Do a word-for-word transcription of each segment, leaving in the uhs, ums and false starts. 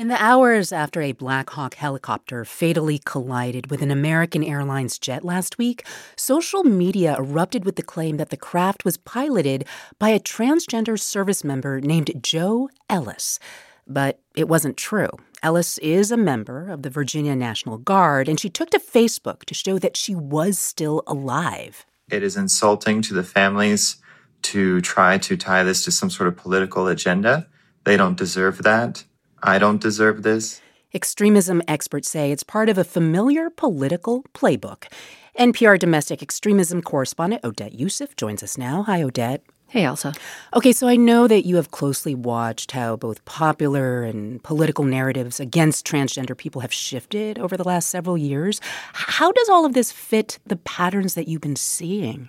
In the hours after a Black Hawk helicopter fatally collided with an American Airlines jet last week, social media erupted with the claim that the craft was piloted by a transgender service member named Joe Ellis. But it wasn't true. Ellis is a member of the Virginia National Guard, and she took to Facebook to show that she was still alive. It is insulting to the families to try to tie this to some sort of political agenda. They don't deserve that. I don't deserve this. Extremism experts say it's part of a familiar political playbook. N P R domestic extremism correspondent Odette Yousef joins us now. Hi, Odette. Hey, Elsa. Okay, so I know that you have closely watched how both popular and political narratives against transgender people have shifted over the last several years. How does all of this fit the patterns that you've been seeing?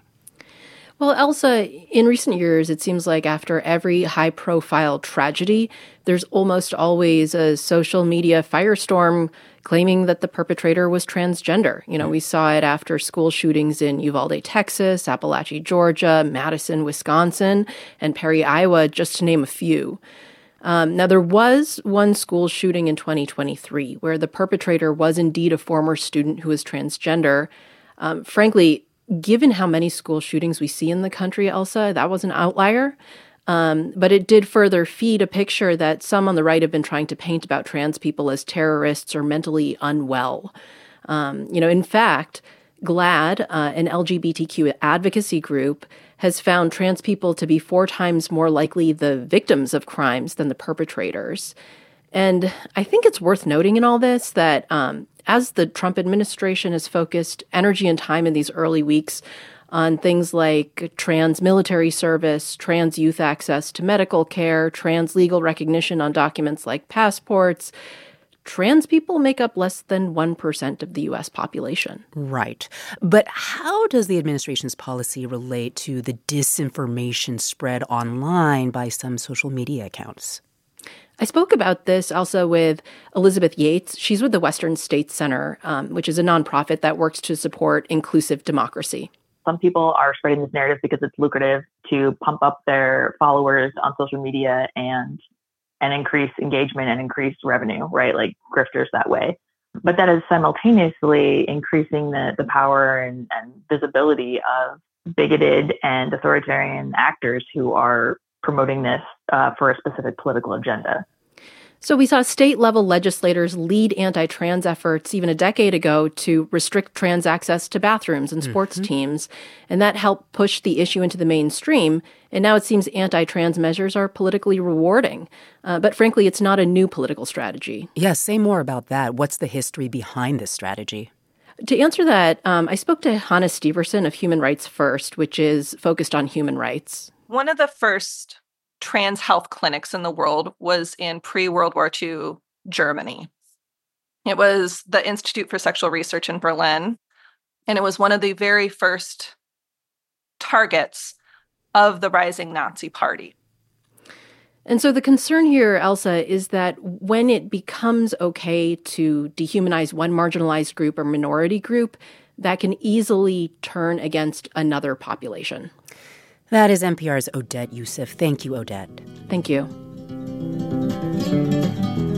Well, Elsa, in recent years, it seems like after every high-profile tragedy, there's almost always a social media firestorm claiming that the perpetrator was transgender. You know, we saw it after school shootings in Uvalde, Texas, Appalachia, Georgia, Madison, Wisconsin, and Perry, Iowa, just to name a few. Um, now, there was one school shooting in twenty twenty-three where the perpetrator was indeed a former student who was transgender. Um, frankly, given how many school shootings we see in the country, Elsa, that was an outlier. Um, but it did further feed a picture that some on the right have been trying to paint about trans people as terrorists or mentally unwell. Um, you know, in fact, GLAAD, uh, an L G B T Q advocacy group, has found trans people to be four times more likely the victims of crimes than the perpetrators. And I think it's worth noting in all this that um, as the Trump administration has focused energy and time in these early weeks on things like trans military service, trans youth access to medical care, trans legal recognition on documents like passports, trans people make up less than one percent of the U S population. Right. But how does the administration's policy relate to the disinformation spread online by some social media accounts? I spoke about this also with Elizabeth Yates. She's with the Western States Center, um, which is a nonprofit that works to support inclusive democracy. Some people are spreading this narrative because it's lucrative to pump up their followers on social media and and increase engagement and increase revenue, right? Like grifters that way. But that is simultaneously increasing the, the power and, and visibility of bigoted and authoritarian actors who are promoting this uh, for a specific political agenda. So we saw state-level legislators lead anti-trans efforts even a decade ago to restrict trans access to bathrooms and sports mm-hmm. teams, and that helped push the issue into the mainstream. And now it seems anti-trans measures are politically rewarding. Uh, but frankly, it's not a new political strategy. Yeah, say more about that. What's the history behind this strategy? To answer that, um, I spoke to Hannah Steverson of Human Rights First, which is focused on human rights. One of the first trans health clinics in the world was in pre-World War Two Germany. It was the Institute for Sexual Research in Berlin, and it was one of the very first targets of the rising Nazi Party. And so the concern here, Elsa, is that when it becomes okay to dehumanize one marginalized group or minority group, that can easily turn against another population. That is N P R's Odette Yousef. Thank you, Odette. Thank you.